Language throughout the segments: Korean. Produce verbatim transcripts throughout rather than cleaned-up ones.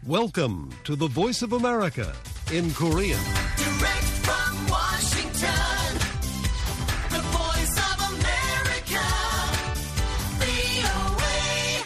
Welcome to the Voice of America in Korean. Direct from Washington, the Voice of America, 브이오에이.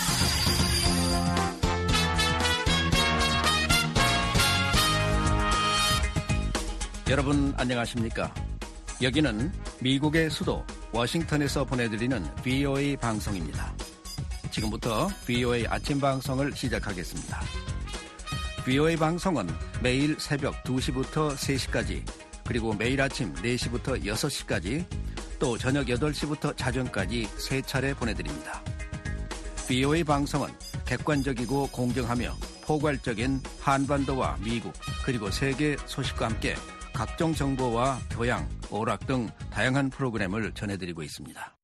여러분 안녕하십니까? 여기는 미국의 수도 워싱턴에서 보내드리는 브이오에이 방송입니다. 지금부터 브이오에이 아침 방송을 시작하겠습니다. 브이오에이 방송은 매일 새벽 두 시부터 세 시까지, 그리고 매일 아침 네 시부터 여섯 시까지, 또 저녁 여덟 시부터 자정까지 세 차례 보내드립니다. 브이오에이 방송은 객관적이고 공정하며 포괄적인 한반도와 미국 그리고 세계 소식과 함께 각종 정보와 교양, 오락 등 다양한 프로그램을 전해드리고 있습니다.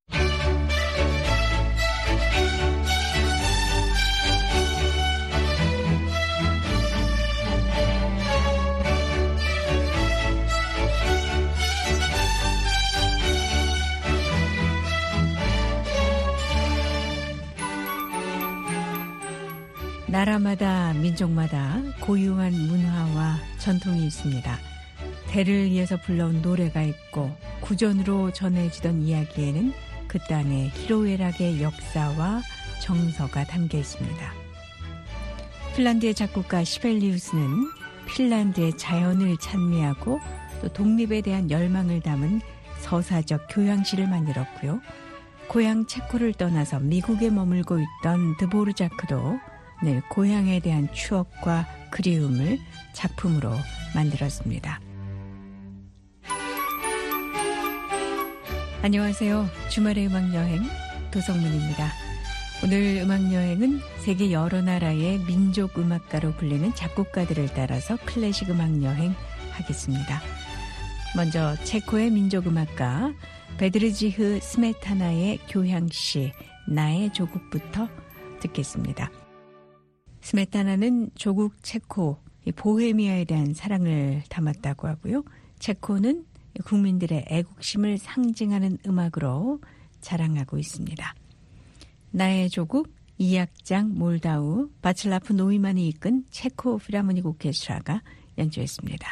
나라마다 민족마다 고유한 문화와 전통이 있습니다. 대를 이어서 불러온 노래가 있고 구전으로 전해지던 이야기에는 그 땅의 희로애락의 역사와 정서가 담겨 있습니다. 핀란드의 작곡가 시벨리우스는 핀란드의 자연을 찬미하고 또 독립에 대한 열망을 담은 서사적 교향시를 만들었고요. 고향 체코를 떠나서 미국에 머물고 있던 드보르자크도 늘 고향에 대한 추억과 그리움을 작품으로 만들었습니다. 안녕하세요. 주말의 음악여행 도성문입니다. 오늘 음악여행은 세계 여러 나라의 민족 음악가로 불리는 작곡가들을 따라서 클래식 음악여행 하겠습니다. 먼저 체코의 민족 음악가 베드르지흐 스메타나의 교향시 나의 조국부터 듣겠습니다. 스메타나는 조국 체코 보헤미아에 대한 사랑을 담았다고 하고요. 체코는 국민들의 애국심을 상징하는 음악으로 자랑하고 있습니다. 나의 조국, 이악장 몰다우, 바칠라프 노이만이 이끈 체코 필하모닉 오케스트라가 연주했습니다.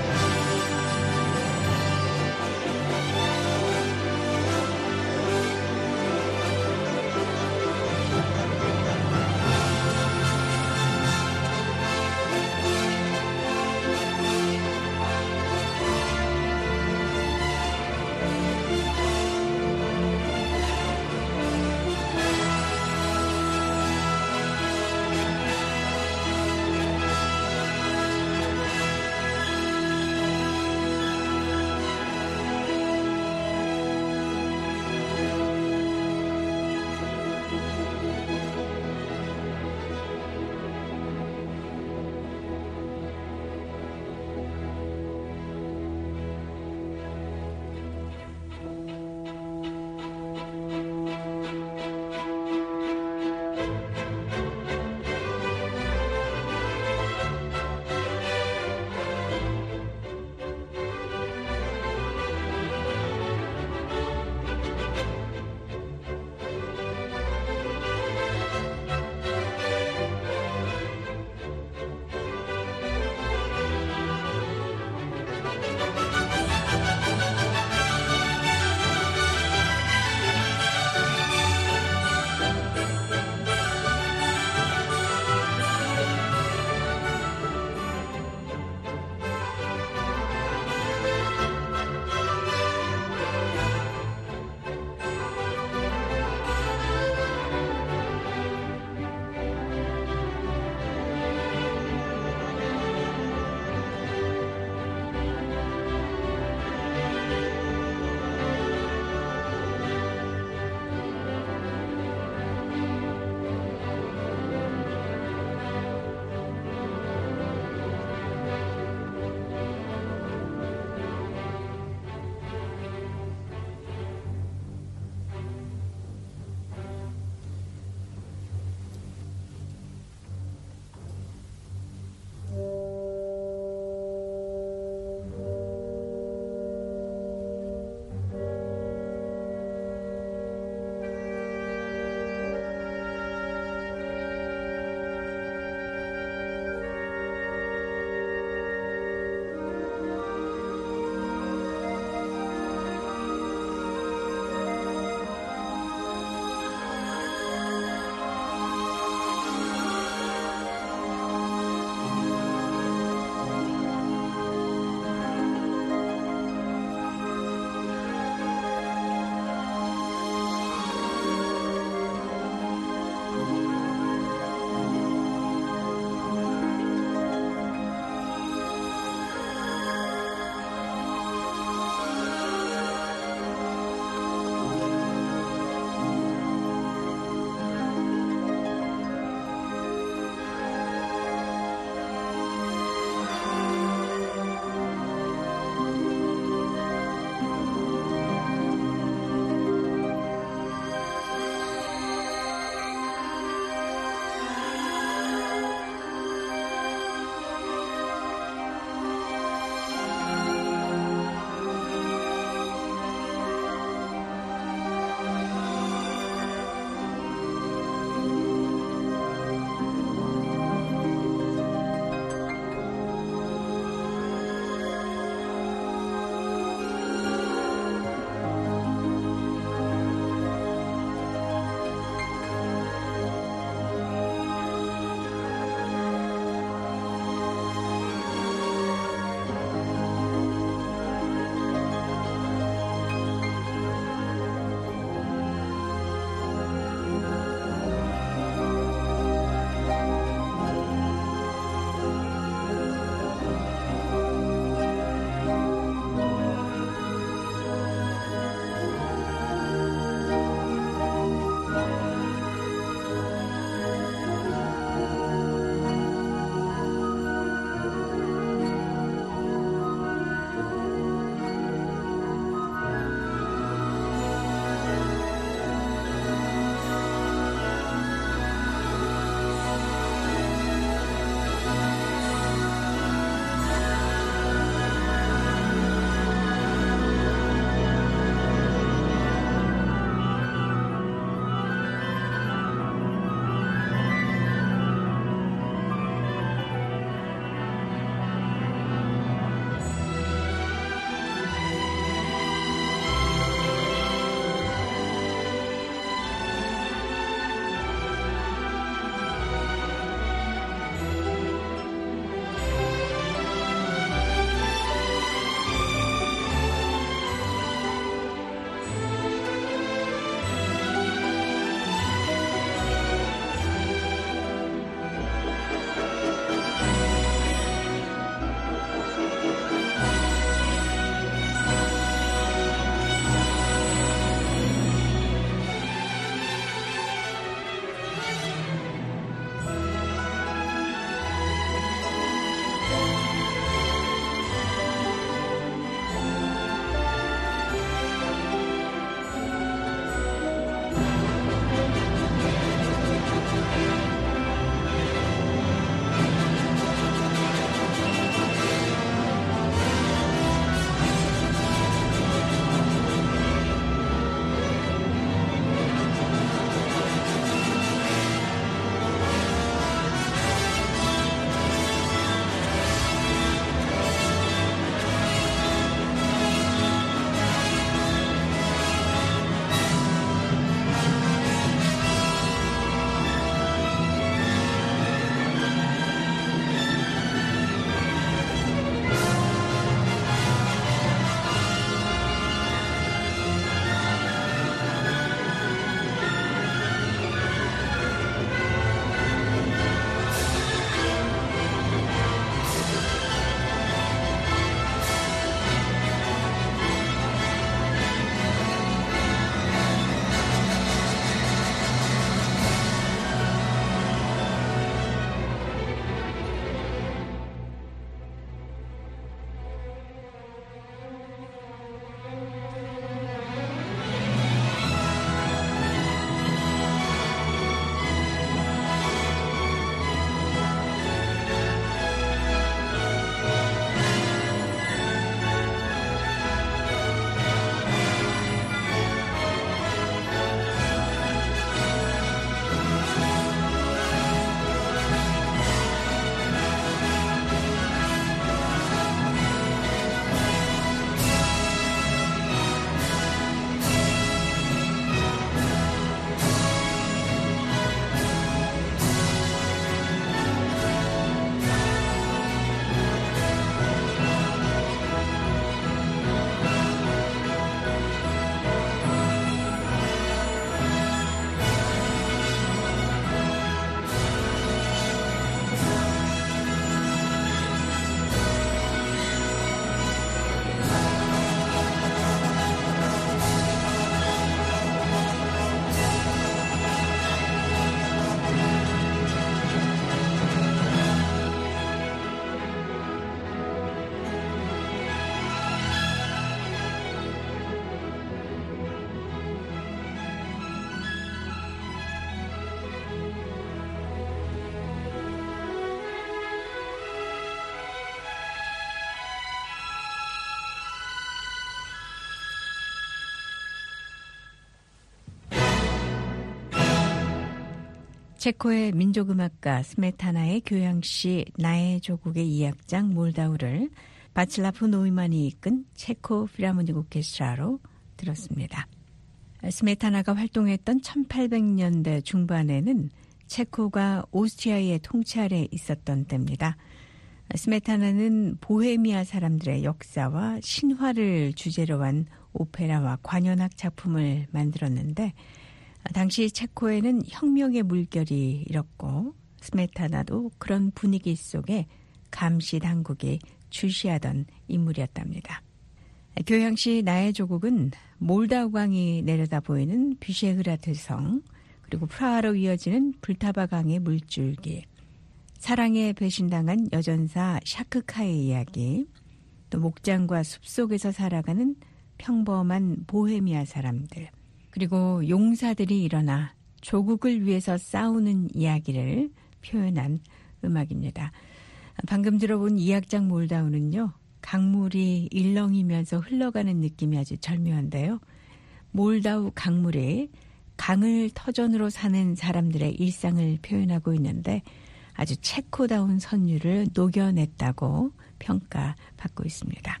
체코의 민족음악가 스메타나의 교향시 나의 조국의 이 악장 몰다우를 바칠라프 노이만이 이끈 체코 필하모닉 오케스트라로 들었습니다. 스메타나가 활동했던 천팔백 년대 중반에는 체코가 오스트리아의 통치 아래 있었던 때입니다. 스메타나는 보헤미아 사람들의 역사와 신화를 주제로 한 오페라와 관현악 작품을 만들었는데 당시 체코에는 혁명의 물결이 일었고 스메타나도 그런 분위기 속에 감시 당국이 주시하던 인물이었답니다. 교향시 나의 조국은 몰다우강이 내려다 보이는 뷰셰흐라트 성, 그리고 프라하로 이어지는 불타바 강의 물줄기, 사랑에 배신당한 여전사 샤크카의 이야기, 또 목장과 숲속에서 살아가는 평범한 보헤미아 사람들, 그리고 용사들이 일어나 조국을 위해서 싸우는 이야기를 표현한 음악입니다. 방금 들어본 이 악장 몰다우는요, 강물이 일렁이면서 흘러가는 느낌이 아주 절묘한데요. 몰다우 강물이 강을 터전으로 사는 사람들의 일상을 표현하고 있는데 아주 체코다운 선율을 녹여냈다고 평가받고 있습니다.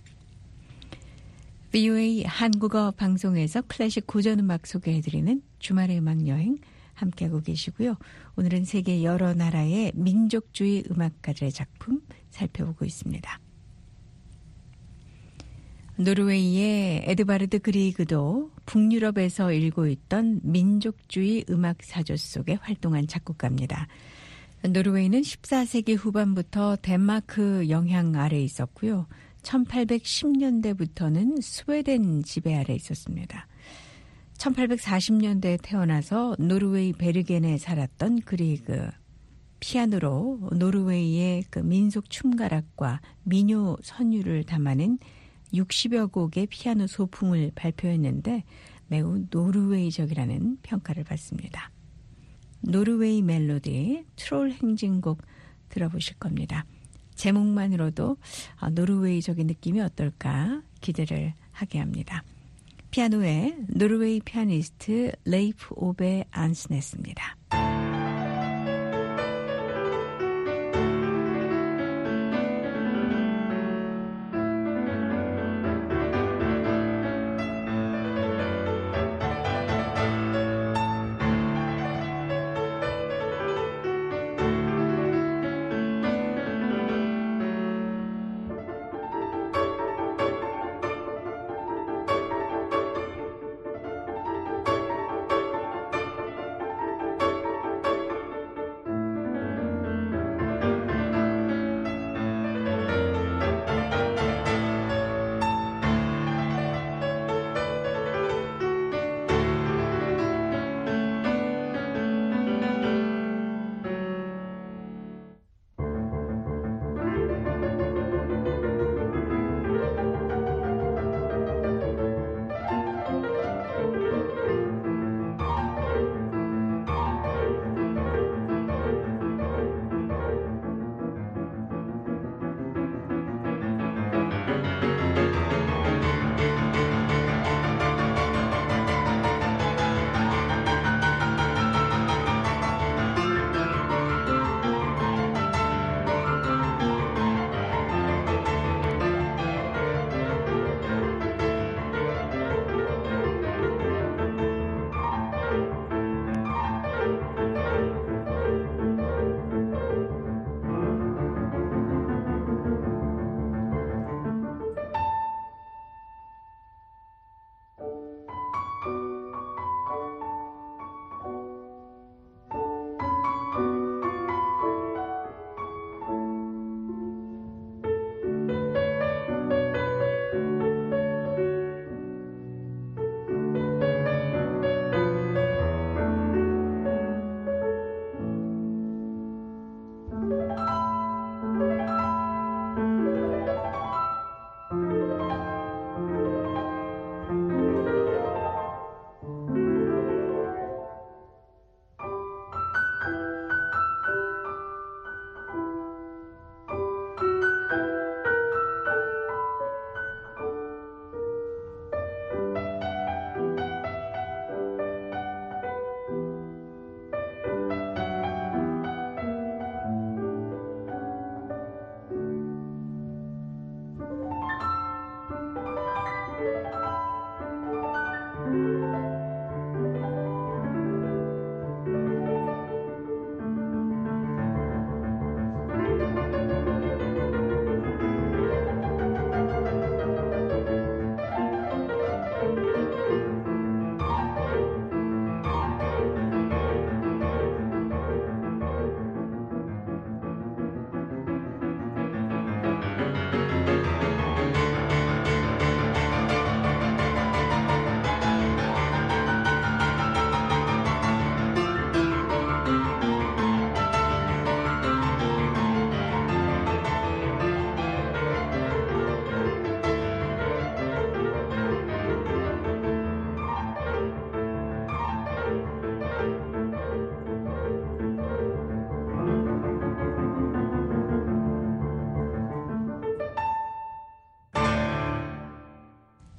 브이오에이 한국어 방송에서 클래식 고전음악 소개해드리는 주말의 음악여행 함께하고 계시고요. 오늘은 세계 여러 나라의 민족주의 음악가들의 작품 살펴보고 있습니다. 노르웨이의 에드바르드 그리그도 북유럽에서 일고 있던 민족주의 음악 사조 속에 활동한 작곡가입니다. 노르웨이는 십사 세기 후반부터 덴마크 영향 아래 있었고요. 천팔백십 년대부터는 스웨덴 지배 아래 있었습니다. 천팔백사십 년대에 태어나서 노르웨이 베르겐에 살았던 그리그, 피아노로 노르웨이의 그 민속 춤가락과 민요 선율을 담아낸 육십여 곡의 피아노 소품을 발표했는데 매우 노르웨이적이라는 평가를 받습니다. 노르웨이 멜로디, 트롤 행진곡 들어보실 겁니다. 제목만으로도 노르웨이적인 느낌이 어떨까 기대를 하게 합니다. 피아노의 노르웨이 피아니스트 레이프 오베 안스네스입니다.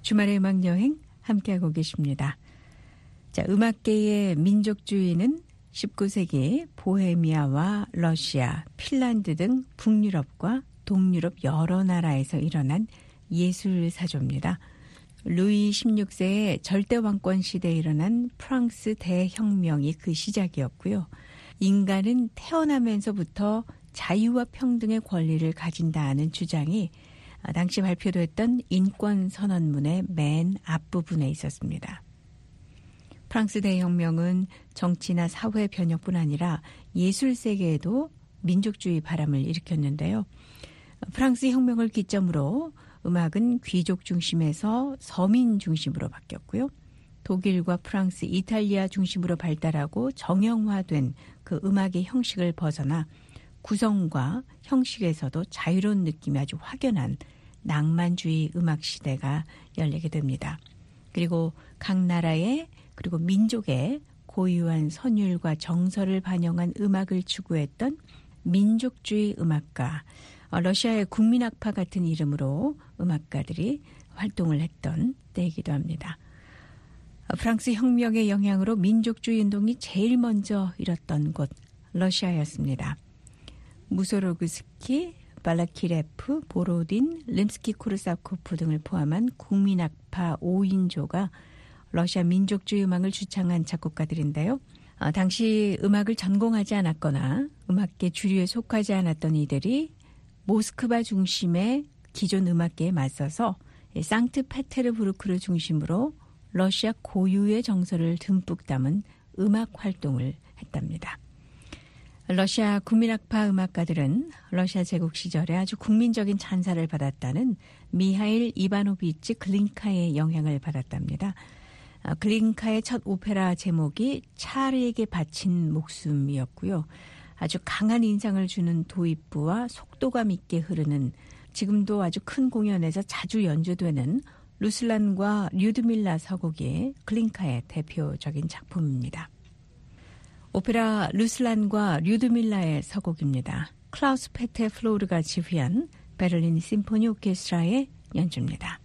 주말의 음악 여행 함께하고 계십니다. 자, 음악계의 민족주의는 십구 세기 보헤미아와 러시아, 핀란드 등 북유럽과 동유럽 여러 나라에서 일어난 예술사조입니다. 루이 십육 세의 절대왕권 시대에 일어난 프랑스 대혁명이 그 시작이었고요. 인간은 태어나면서부터 자유와 평등의 권리를 가진다는 주장이 당시 발표됐던 인권선언문의 맨 앞부분에 있었습니다. 프랑스 대혁명은 정치나 사회 변혁뿐 아니라 예술 세계에도 민족주의 바람을 일으켰는데요. 프랑스 혁명을 기점으로 음악은 귀족 중심에서 서민 중심으로 바뀌었고요. 독일과 프랑스, 이탈리아 중심으로 발달하고 정형화된 그 음악의 형식을 벗어나 구성과 형식에서도 자유로운 느낌이 아주 확연한 낭만주의 음악 시대가 열리게 됩니다. 그리고 각 나라의 그리고 민족의 고유한 선율과 정서를 반영한 음악을 추구했던 민족주의 음악가, 러시아의 국민악파 같은 이름으로 음악가들이 활동을 했던 때이기도 합니다. 프랑스 혁명의 영향으로 민족주의 운동이 제일 먼저 일었던 곳 러시아였습니다. 무소로그스키, 발라키레프, 보로딘, 림스키-코르사코프 등을 포함한 국민악파 오 인조가 러시아 민족주의 음악을 주창한 작곡가들인데요. 아, 당시 음악을 전공하지 않았거나 음악계 주류에 속하지 않았던 이들이 모스크바 중심의 기존 음악계에 맞서서 상트페테르부르크를 중심으로 러시아 고유의 정서를 듬뿍 담은 음악 활동을 했답니다. 러시아 국민악파 음악가들은 러시아 제국 시절에 아주 국민적인 찬사를 받았다는 미하일 이바노비치 글린카의 영향을 받았답니다. 글린카의 첫 오페라 제목이 차르에게 바친 목숨이었고요. 아주 강한 인상을 주는 도입부와 속도감 있게 흐르는 지금도 아주 큰 공연에서 자주 연주되는 루슬란과 류드밀라 서곡이 글린카의 대표적인 작품입니다. 오페라 루슬란과 류드밀라의 서곡입니다. 클라우스 페테 플로르가 지휘한 베를린 심포니 오케스트라의 연주입니다.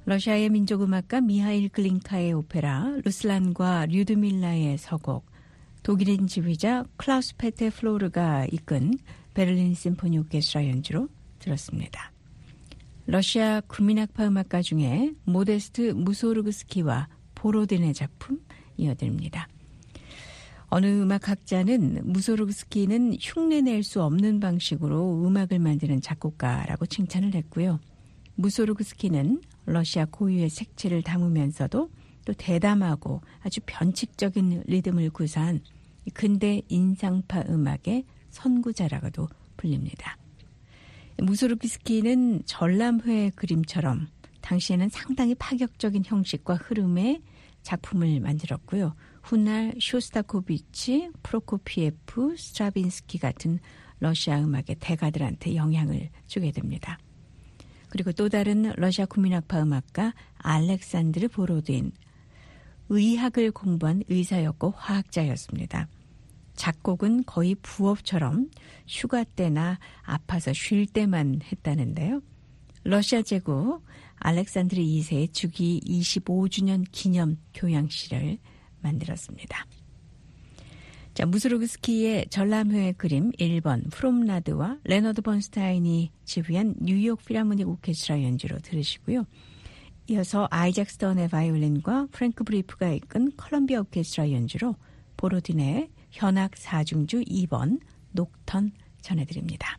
러시아의 민족음악가 미하일 글린카의 오페라 루슬란과 류드밀라의 서곡, 독일인 지휘자 클라우스 페테 플로르가 이끈 베를린 심포니 오케스트라 연주로 들었습니다. 러시아 국민악파 음악가 중에 모데스트 무소르그스키와 보로딘의 작품 이어드립니다. 어느 음악학자는 무소르그스키는 흉내낼 수 없는 방식으로 음악을 만드는 작곡가라고 칭찬을 했고요. 무소르그스키는 러시아 고유의 색채를 담으면서도 또 대담하고 아주 변칙적인 리듬을 구사한 근대 인상파 음악의 선구자라고도 불립니다. 무소르그스키는 전람회의 그림처럼 당시에는 상당히 파격적인 형식과 흐름의 작품을 만들었고요. 훗날 쇼스타코비치, 프로코피에프, 스트라빈스키 같은 러시아 음악의 대가들한테 영향을 주게 됩니다. 그리고 또 다른 러시아 국민악파 음악가 알렉산드르 보로딘, 의학을 공부한 의사였고 화학자였습니다. 작곡은 거의 부업처럼 휴가 때나 아파서 쉴 때만 했다는데요. 러시아 제국 알렉산드르 이 세의 주기 이십오 주년 기념 교양시를 만들었습니다. 자, 무소르그스키의 전람회의 그림 일 번 프롬라드와 레너드 번스타인이 지휘한 뉴욕 필하모닉 오케스트라 연주로 들으시고요. 이어서 아이작 스턴의 바이올린과 프랭크 브리프가 이끈 컬럼비아 오케스트라 연주로 보로딘의 현악 사중주 이 번 녹턴 전해드립니다.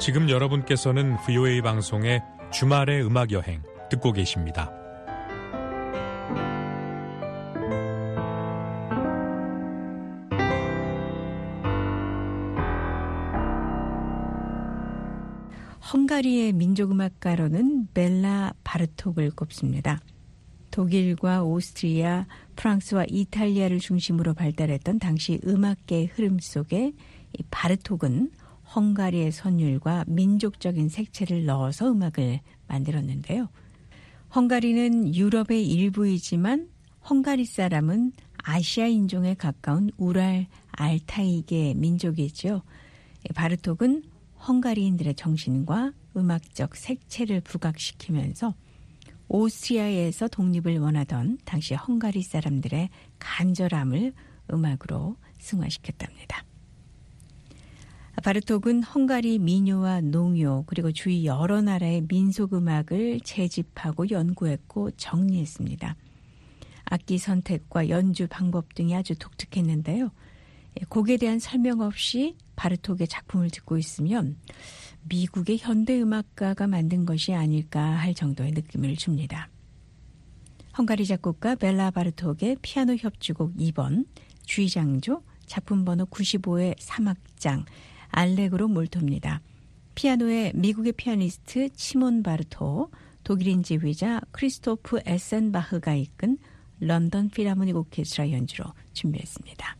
지금 여러분께서는 브이오에이 방송의 주말의 음악 여행 듣고 계십니다. 헝가리의 민족음악가로는 벨라 바르톡을 꼽습니다. 독일과 오스트리아, 프랑스와 이탈리아를 중심으로 발달했던 당시 음악계의 흐름 속에 이 바르톡은 헝가리의 선율과 민족적인 색채를 넣어서 음악을 만들었는데요. 헝가리는 유럽의 일부이지만 헝가리 사람은 아시아 인종에 가까운 우랄 알타이계 민족이죠. 바르톡은 헝가리인들의 정신과 음악적 색채를 부각시키면서 오스트리아에서 독립을 원하던 당시 헝가리 사람들의 간절함을 음악으로 승화시켰답니다. 바르톡은 헝가리 민요와 농요 그리고 주위 여러 나라의 민속음악을 재집하고 연구했고 정리했습니다. 악기 선택과 연주 방법 등이 아주 독특했는데요. 곡에 대한 설명 없이 바르톡의 작품을 듣고 있으면 미국의 현대음악가가 만든 것이 아닐까 할 정도의 느낌을 줍니다. 헝가리 작곡가 벨라 바르톡의 피아노 협주곡 이 번 G장조 작품 번호 구십오의 삼 악장 알레그로 몰토입니다. 피아노에 미국의 피아니스트 치몬 바르토, 독일인 지휘자 크리스토프 에센바흐가 이끈 런던 필하모닉 오케스트라 연주로 준비했습니다.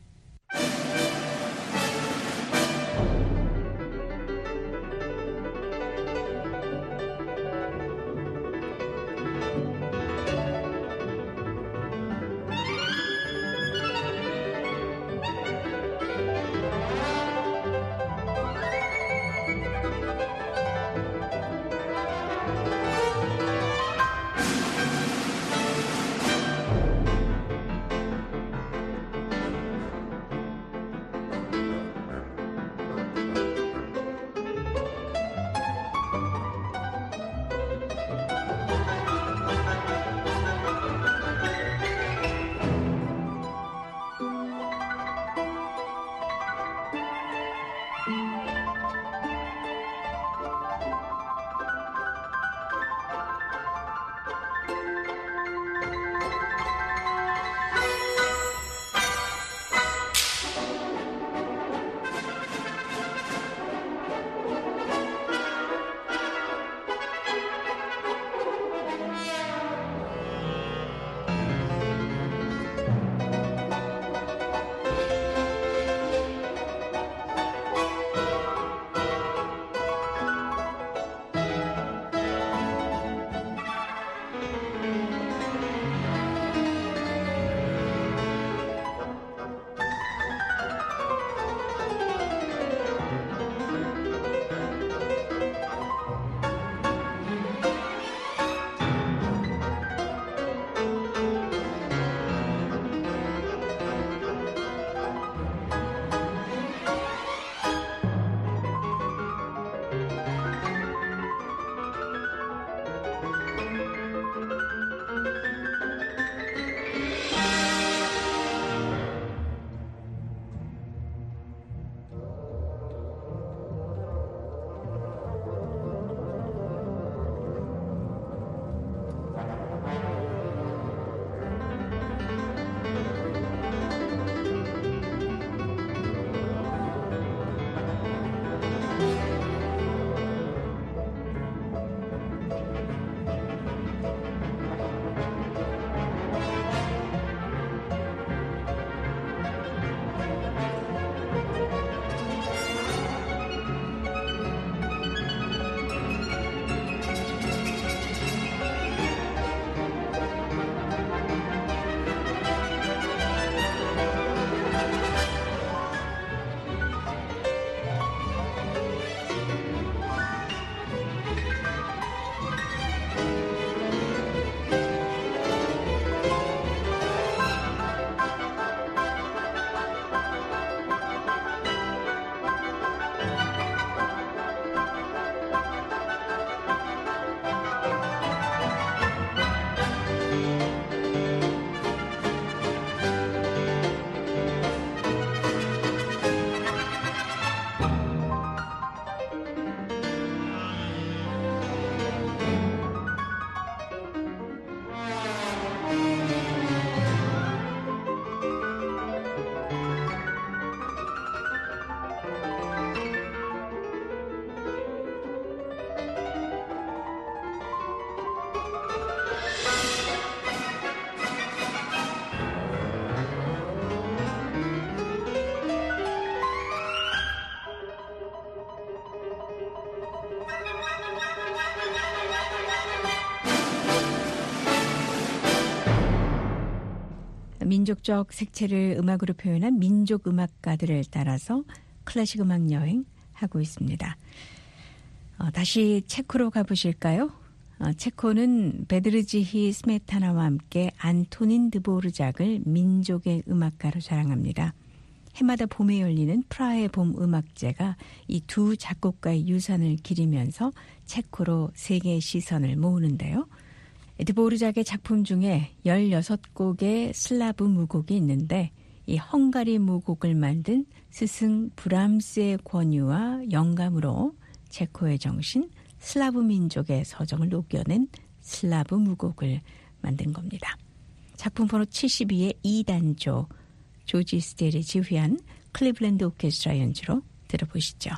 민족적 색채를 음악으로 표현한 민족 음악가들을 따라서 클래식 음악 여행하고 있습니다. 어, 다시 체코로 가보실까요? 어, 체코는 베드르지히 스메타나와 함께 안토닌 드보르작을 민족의 음악가로 자랑합니다. 해마다 봄에 열리는 프라하의 봄 음악제가 이 두 작곡가의 유산을 기리면서 체코로 세계의 시선을 모으는데요. 드보르작의 작품 중에 열여섯 곡의 슬라브 무곡이 있는데 이 헝가리 무곡을 만든 스승 브람스의 권유와 영감으로 체코의 정신, 슬라브 민족의 서정을 녹여낸 슬라브 무곡을 만든 겁니다. 작품 번호 칠십이의 이 단조, 조지 스텔이 지휘한 클리블랜드 오케스트라 연주로 들어보시죠.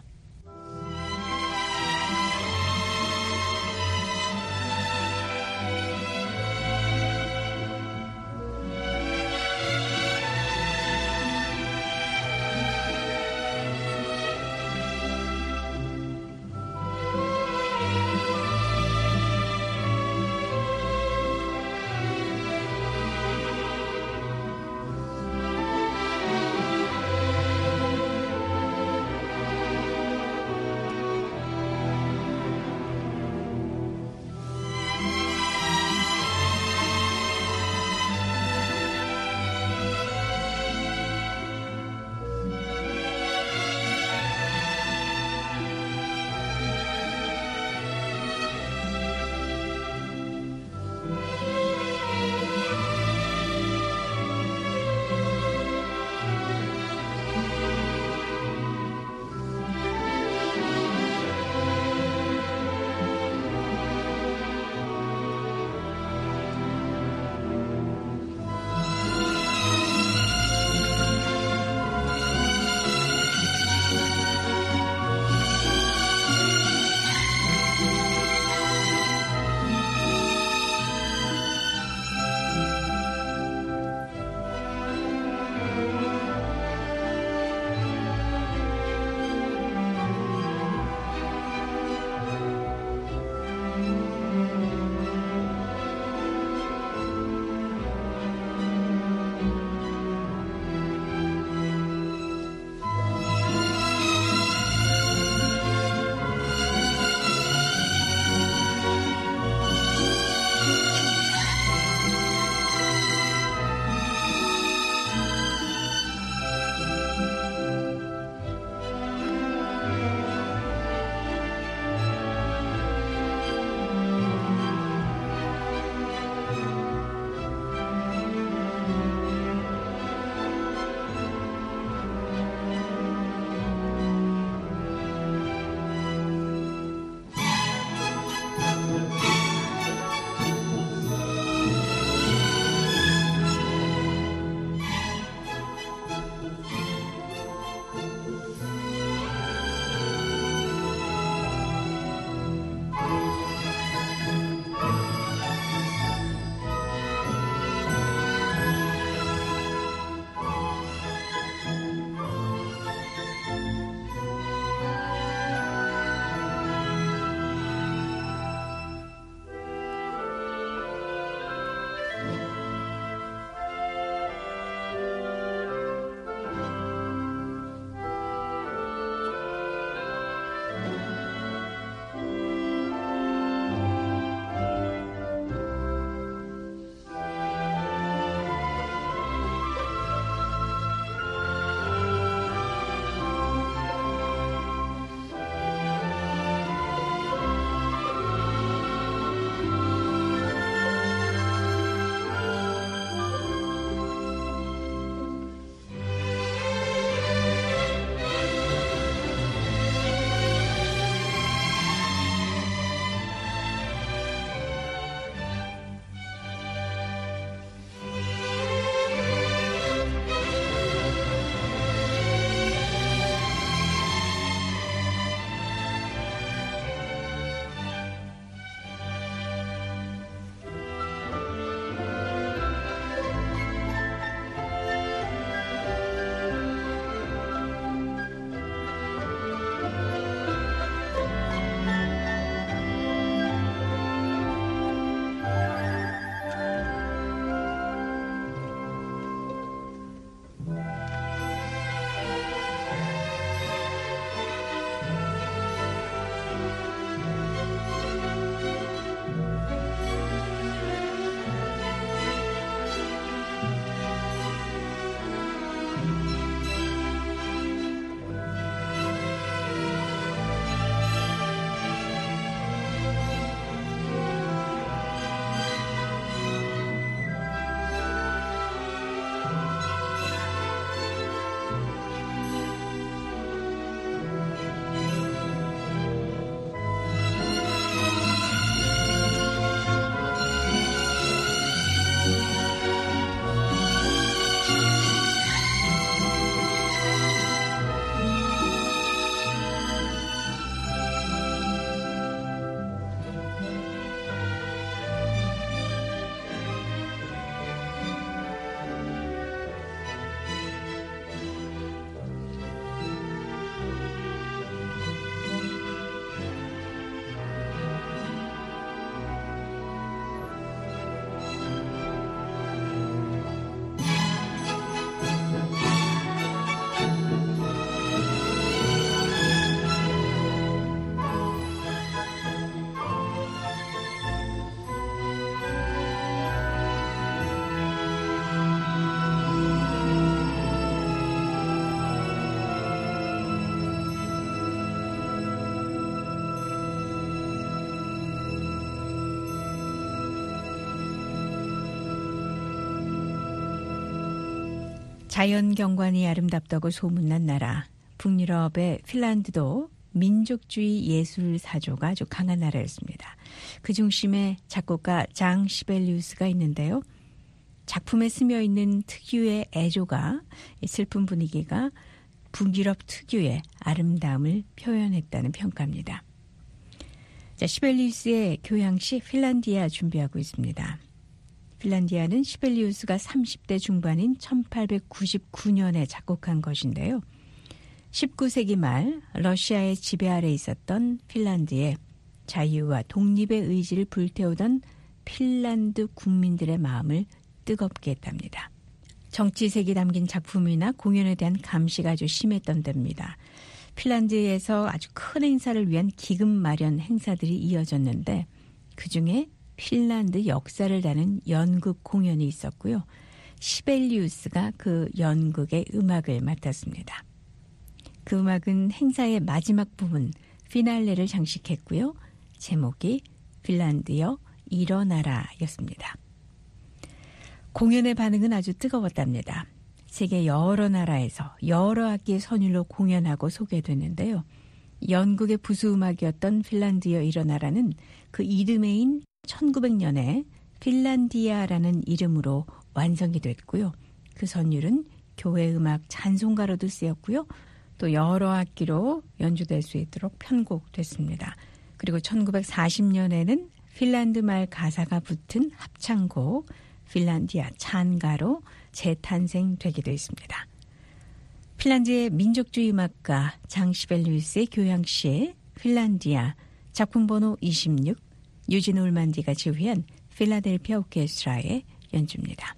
자연 경관이 아름답다고 소문난 나라 북유럽의 핀란드도 민족주의 예술 사조가 아주 강한 나라였습니다. 그 중심에 작곡가 장 시벨리우스가 있는데요. 작품에 스며있는 특유의 애조가 슬픈 분위기가 북유럽 특유의 아름다움을 표현했다는 평가입니다. 자, 시벨리우스의 교향시 핀란디아 준비하고 있습니다. 핀란디아는 시벨리우스가 삼십 대 중반인 천팔백구십구 년에 작곡한 것인데요. 십구 세기 말 러시아의 지배 아래 있었던 핀란드에 자유와 독립의 의지를 불태우던 핀란드 국민들의 마음을 뜨겁게 했답니다. 정치색이 담긴 작품이나 공연에 대한 감시가 아주 심했던 때입니다. 핀란드에서 아주 큰 행사를 위한 기금 마련 행사들이 이어졌는데 그중에 핀란드 역사를 다는 연극 공연이 있었고요. 시벨리우스가 그 연극의 음악을 맡았습니다. 그 음악은 행사의 마지막 부분 피날레를 장식했고요. 제목이 핀란드여 일어나라였습니다. 공연의 반응은 아주 뜨거웠답니다. 세계 여러 나라에서 여러 악기의 선율로 공연하고 소개됐는데요. 연극의 부수음악이었던 핀란드여 일어나라는 그 이듬해인 천구백 년에 핀란디아라는 이름으로 완성이 됐고요. 그 선율은 교회 음악 찬송가로도 쓰였고요. 또 여러 악기로 연주될 수 있도록 편곡됐습니다. 그리고 천구백사십 년에는 핀란드 말 가사가 붙은 합창곡 핀란디아 찬가로 재탄생되기도 했습니다. 핀란드의 민족주의 음악가 장 시벨리우스의 교향시 핀란디아 작품 번호 이십육 유진 올만디가 지휘한 필라델피아 오케스트라의 연주입니다.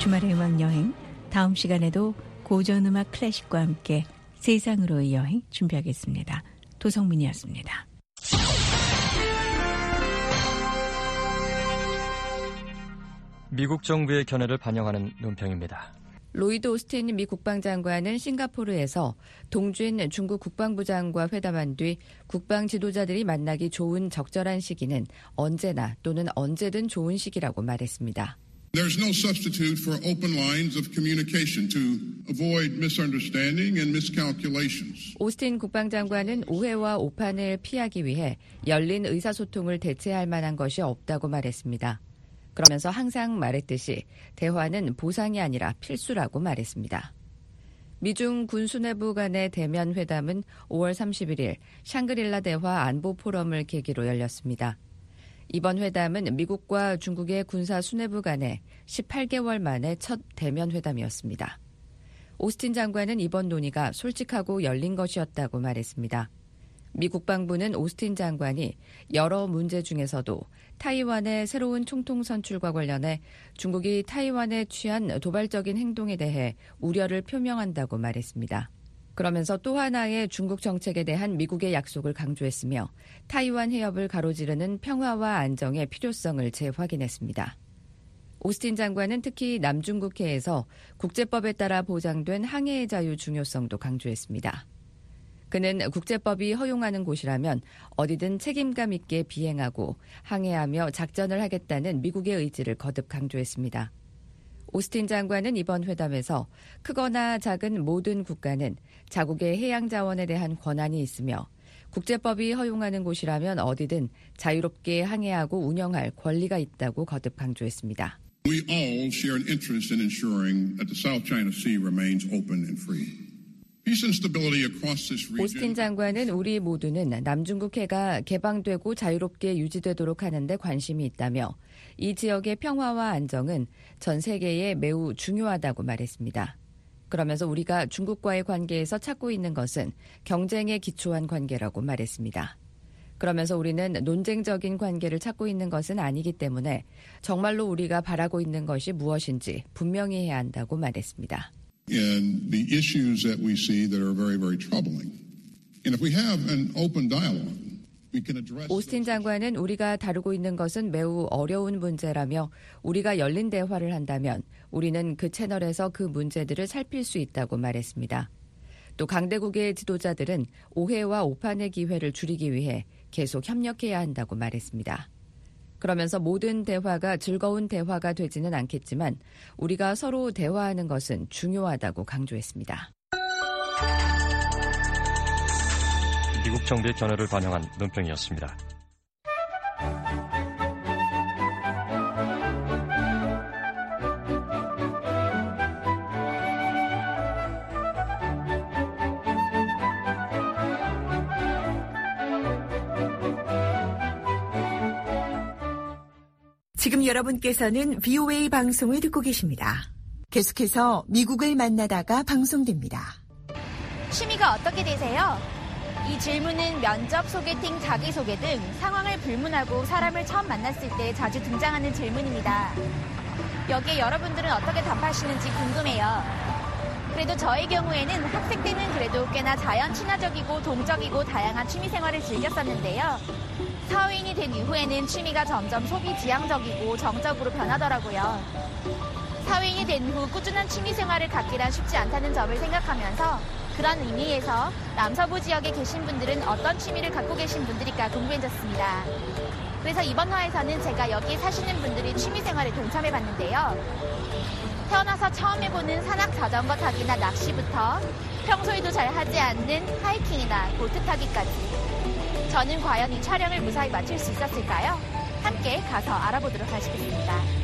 주말의 음악 여행, 다음 시간에도 고전 음악 클래식과 함께 세상으로의 여행 준비하겠습니다. 도성민이었습니다. 미국 정부의 견해를 반영하는 논평입니다. 로이드 오스틴 미 국방장관은 싱가포르에서 동준 중국 국방부 장과 회담한 뒤 국방 지도자들이 만나기 좋은 적절한 시기는 언제나 또는 언제든 좋은 시기라고 말했습니다. There's no substitute for open lines of communication to avoid misunderstanding and miscalculations. 오스틴 국방장관은 오해와 오판을 피하기 위해 열린 의사소통을 대체할 만한 것이 없다고 말했습니다. 그러면서 항상 말했듯이 대화는 보상이 아니라 필수라고 말했습니다. 미중 군 수뇌부 간의 대면 회담은 오월 삼십일일 샹그릴라 대화 안보 포럼을 계기로 열렸습니다. 이번 회담은 미국과 중국의 군사 수뇌부 간의 십팔 개월 만에 첫 대면 회담이었습니다. 오스틴 장관은 이번 논의가 솔직하고 열린 것이었다고 말했습니다. 미 국방부는 오스틴 장관이 여러 문제 중에서도 타이완의 새로운 총통 선출과 관련해 중국이 타이완에 취한 도발적인 행동에 대해 우려를 표명한다고 말했습니다. 그러면서 또 하나의 중국 정책에 대한 미국의 약속을 강조했으며 타이완 해협을 가로지르는 평화와 안정의 필요성을 재확인했습니다. 오스틴 장관은 특히 남중국해에서 국제법에 따라 보장된 항해의 자유 중요성도 강조했습니다. 그는 국제법이 허용하는 곳이라면 어디든 책임감 있게 비행하고 항해하며 작전을 하겠다는 미국의 의지를 거듭 강조했습니다. 오스틴 장관은 이번 회담에서 크거나 작은 모든 국가는 자국의 해양 자원에 대한 권한이 있으며 국제법이 허용하는 곳이라면 어디든 자유롭게 항해하고 운영할 권리가 있다고 거듭 강조했습니다. We all share an interest in ensuring that the South China Sea remains open and free. 오스틴 장관은 우리 모두는 남중국해가 개방되고 자유롭게 유지되도록 하는 데 관심이 있다며 이 지역의 평화와 안정은 전 세계에 매우 중요하다고 말했습니다. 그러면서 우리가 중국과의 관계에서 찾고 있는 것은 경쟁에 기초한 관계라고 말했습니다. 그러면서 우리는 논쟁적인 관계를 찾고 있는 것은 아니기 때문에 정말로 우리가 바라고 있는 것이 무엇인지 분명히 해야 한다고 말했습니다. And the issues that we see that are very, very troubling. And if we have an open dialogue, we can address. 오스틴 장관은 우리가 다루고 있는 것은 매우 어려운 문제라며 우리가 열린 대화를 한다면 우리는 그 채널에서 그 문제들을 살필 수 있다고 말했습니다. 또 강대국의 지도자들은 오해와 오판의 기회를 줄이기 위해 계속 협력해야 한다고 말했습니다. 그러면서 모든 대화가 즐거운 대화가 되지는 않겠지만 우리가 서로 대화하는 것은 중요하다고 강조했습니다. 미국 정부의 견해를 반영한 논평이었습니다. 지금 여러분께서는 브이오에이 방송을 듣고 계십니다. 계속해서 미국을 만나다가 방송됩니다. 취미가 어떻게 되세요? 이 질문은 면접, 소개팅, 자기소개 등 상황을 불문하고 사람을 처음 만났을 때 자주 등장하는 질문입니다. 여기에 여러분들은 어떻게 답하시는지 궁금해요. 그래도 저의 경우에는 학생 때는 그래도 꽤나 자연 친화적이고 동적이고 다양한 취미생활을 즐겼었는데요. 사회인이 된 이후에는 취미가 점점 소비 지향적이고 정적으로 변하더라고요. 사회인이 된 후 꾸준한 취미생활을 갖기란 쉽지 않다는 점을 생각하면서 그런 의미에서 남서부 지역에 계신 분들은 어떤 취미를 갖고 계신 분들일까 궁금해졌습니다. 그래서 이번 화에서는 제가 여기 사시는 분들의 취미생활에 동참해봤는데요. 태어나서 처음 해보는 산악 자전거 타기나 낚시부터 평소에도 잘 하지 않는 하이킹이나 보트 타기까지 저는 과연 이 촬영을 무사히 마칠 수 있었을까요? 함께 가서 알아보도록 하시겠습니다.